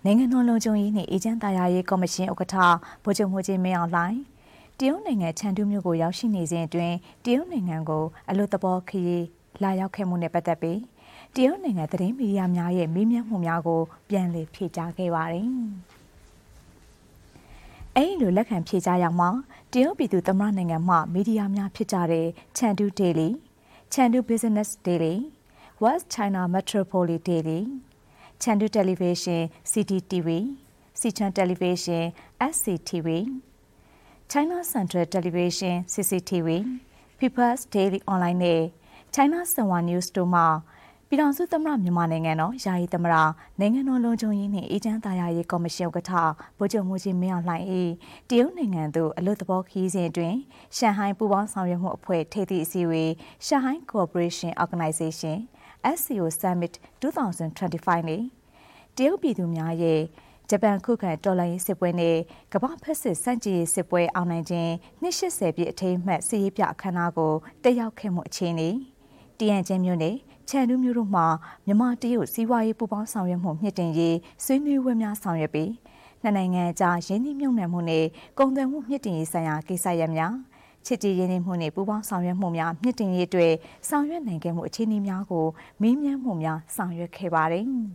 နိုင်ငံတော်လုံခြုံရေးနှင့်အေဂျင့်သားရေးကော်မရှင်ဥက္ကဋ္ဌဗိုလ်ချုပ်မှူးကြီးမင်းအောင်လှိုင်တရုတ်နိုင်ငံချန်တူးမြို့ကိုရောက်ရှိနေစဉ်အတွင်းတရုတ်နိုင်ငံကိုအလွတ်သဘောခရီးလာရောက်ခဲ့မှုနဲ့ပတ်သက်ပြီးတရုတ်နိုင်ငံသတင်းမီဒီယာများရဲ့မေးမြန်းမှုများကိုပြန်လည်ဖြေကြားခဲ့ပါတယ်။အဲဒီလိုလက်ခံဖြေကြားရမှာတရုတ်ပြည်သူ့သမ္မတနိုင်ငံမှမီဒီယာများဖြစ်ကြတဲ့ချန်တူးဒေးလီ၊ချန်တူး Business Daily ၊ West China Metropolitan Daily ၊ ချန်တူးတယ်လီဗေးရှင်း CCTV ၊ စီချွန်တယ်လီဗေးရှင်း SCTV ၊ China Central Television CCTV ၊ People's Daily Online နဲ့ China Sunhua News တို့မှပြည်ထောင်စုသမ္မတမြန်မာနိုင်ငံတော်ယာယီသမ္မတနိုင်ငံတော်လုံခြုံရေးနှင့်အေဂျင့်သားရေးကော်မရှင်ဥက္ကဋ္ဌဗိုလ်ချုပ်မှူးကြီးမင်းအောင်လှိုင်၏တရုတ်နိုင်ငံသို့အလွတ်သဘောခရီးစဉ်အတွင်းရှန်ဟိုင်းပူးပေါင်းဆောင်ရွက်မှုအဖွဲ့ထိပ်သီးအစည်းအဝေး Shanghai Cooperation Organization SCO Summit 2025နဲ့တရုတ်ပြည်သူများရဲ့ဂျပန်ခုခံတော်လှန်ရေးစစ်ပွဲနဲ့ကမ္ဘာဖက်စစ်စန့်ကျင်ရေးစစ်ပွဲအောင်နိုင်ခြင်းနှစ်80ပြည့်အထိမ်းအမှတ်စစ်ရေးပြအခမ်းအနားကိုတက်ရောက်ခဲ့မှုအခြေအနေတရန်ကျင်းမြို့နယ်ချန်တူးမြို့တို့မှာမြန်မာတရုတ်စီးပွားရေးပူးပေါင်းဆောင်ရွက်မှုမြင့်တင်ရေးဆွေးနွေးပွဲများဆောင်ရွက်ပြီးနှစ်နိုင်ငံအကြားရင်းနှီးမြှုပ်နှံမှုနဲ့ကုန်သွယ်မှုမြင့်တင်ရေးဆိုင်ရာကိစ္စရပ်များချစ်ကြည်ရင်းနှီးမှုနဲ့ပူးပေါင်းဆောင်ရွက်မှုများမြင့်တင်ရေးအတွက်ဆောင်ရွက်နိုင်ခဲ့မှုအခြေအနေများကိုမေးမြန်းမှုများဆောင်ရွက်ခဲ့ပါတယ်။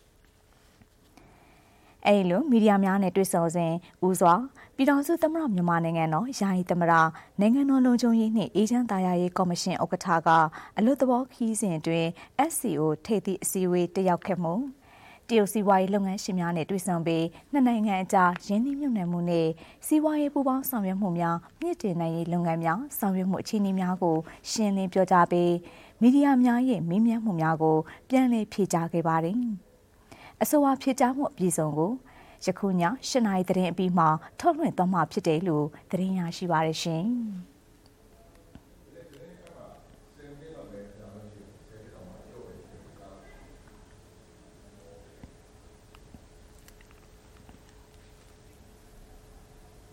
အဲဒီလိုမီဒီယာများနဲ့တွေ့ဆုံစဉ်ဦးစွာပြည်ထောင်စုသမ္မတမြန်မာနိုင်ငံတော်ယာယီသမ္မတနိုင်ငံတော်လုံခြုံရေးနှင့်အေဂျင့်သားရေးကော်မရှင်ဥက္ကဋ္ဌကအလွတ်သဘောခရီးစဉ်အတွင်း SCO ထိပ်သီးအစည်းအဝေးတက်ရောက်ခဲ့မှုတရုတ်စီးပွားရေးလုပ်ငန်းရှင်များနဲ့တွေ့ဆုံပြီးနှစ်နိုင်ငံအကြားရင်းနှီးမြှုပ်နှံမှုနဲ့စီးပွားရေးပူးပေါင်းဆောင်ရွက်မှုများမြင့်တင်နိုင်ရေးလုပ်ငန်းများဆောင်ရွက်မှုအခြေအနေများကိုရှင်းလင်းပြောကြားပြီးမီဒီယာများရဲ့မေးမြန်းမှုများကိုပြန်လည်ဖြေကြားခဲ့ပါတယ်။အဆိုပါဖြေကြားမှုအပြည့်စုံကိုယခုည8:00 နာရီသတင်းအပြီးမှာထုတ်လွှင့်သွားမှာဖြစ်တယ်လို့သတင်းရရှိပါရရှင်။